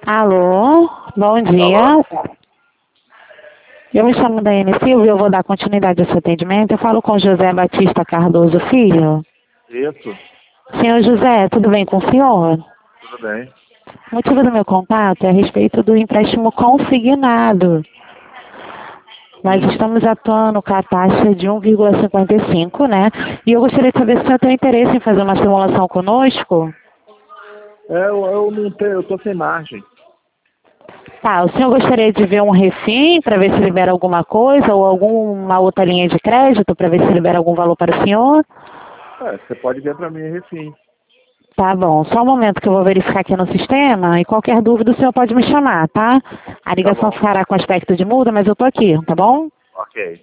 Alô, bom dia. Alô? Eu me chamo Daiane Silva e eu vou dar continuidade ao seu atendimento. Eu falo com José Batista Cardoso Filho. Isso, Senhor José, tudo bem com o senhor? tudo bem. O motivo do meu contato é a respeito do empréstimo consignado. Nós estamos atuando com a taxa de 1,55, né? E eu gostaria de saber se o senhor tem interesse em fazer uma simulação conosco. Eu não tenho, eu tô sem margem. Tá, o senhor gostaria de ver um refim para ver se libera alguma coisa ou alguma outra linha de crédito para ver se libera algum valor para o senhor? Você pode ver pra mim, refim. Tá bom, só um momento que eu vou verificar aqui no sistema e qualquer dúvida o senhor pode me chamar, tá? A Tá ligação bom. ficará com aspecto de muda, mas eu tô aqui, tá bom? Ok.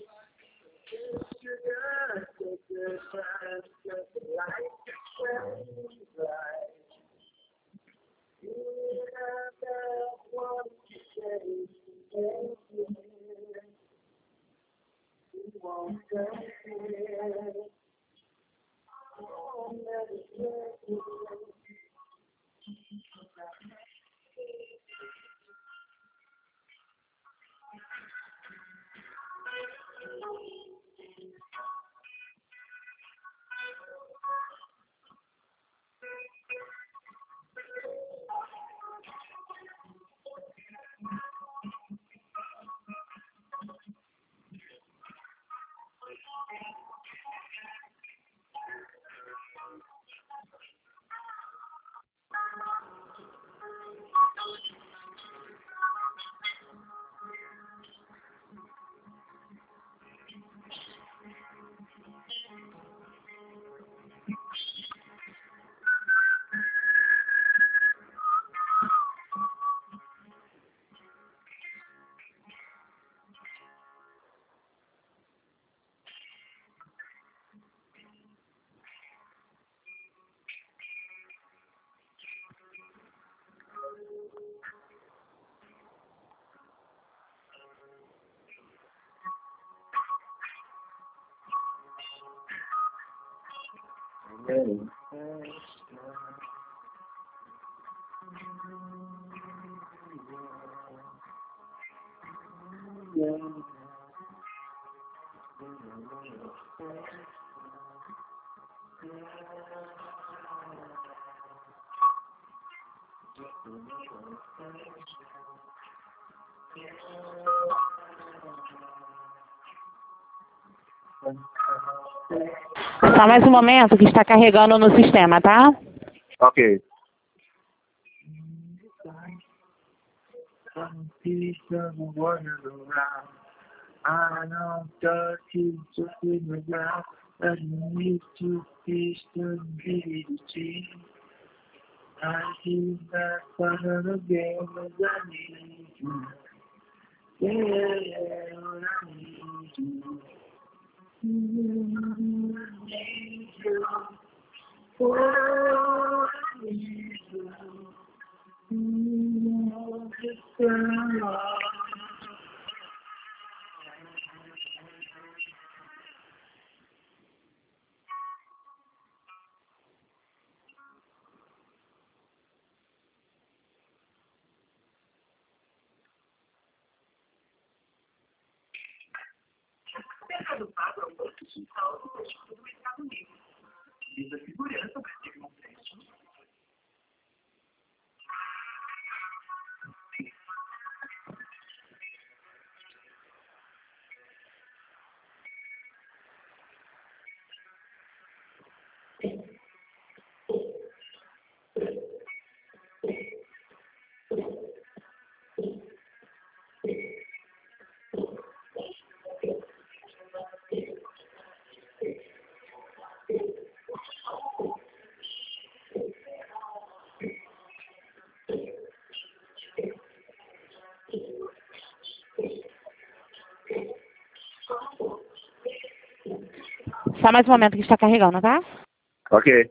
Só mais um momento que está carregando no sistema, tá? Ok. Só mais um momento que está carregando, tá? Ok.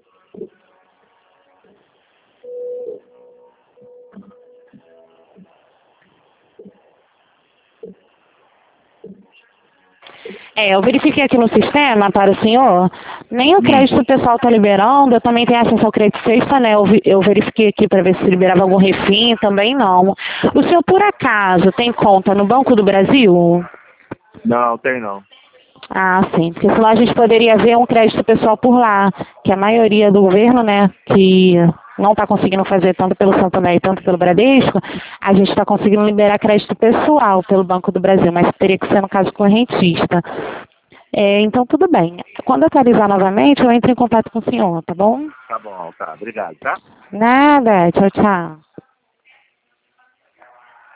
Eu verifiquei aqui no sistema para o senhor, Nem o crédito pessoal está liberando, eu também tenho acesso ao crédito sexta, né? Eu verifiquei aqui para ver se liberava algum refim, também não. O senhor, por acaso, tem conta no Banco do Brasil? Não, tem não. Ah, sim, porque senão a gente poderia ver um crédito pessoal por lá, que a maioria do governo, né, que não está conseguindo fazer tanto pelo Santander e tanto pelo Bradesco, a gente está conseguindo liberar crédito pessoal pelo Banco do Brasil, mas teria que ser no caso correntista. Então, tudo bem. Quando atualizar novamente, eu entro em contato com o senhor, tá bom? Tá bom, tá. Obrigado, tá? Nada. Tchau, tchau.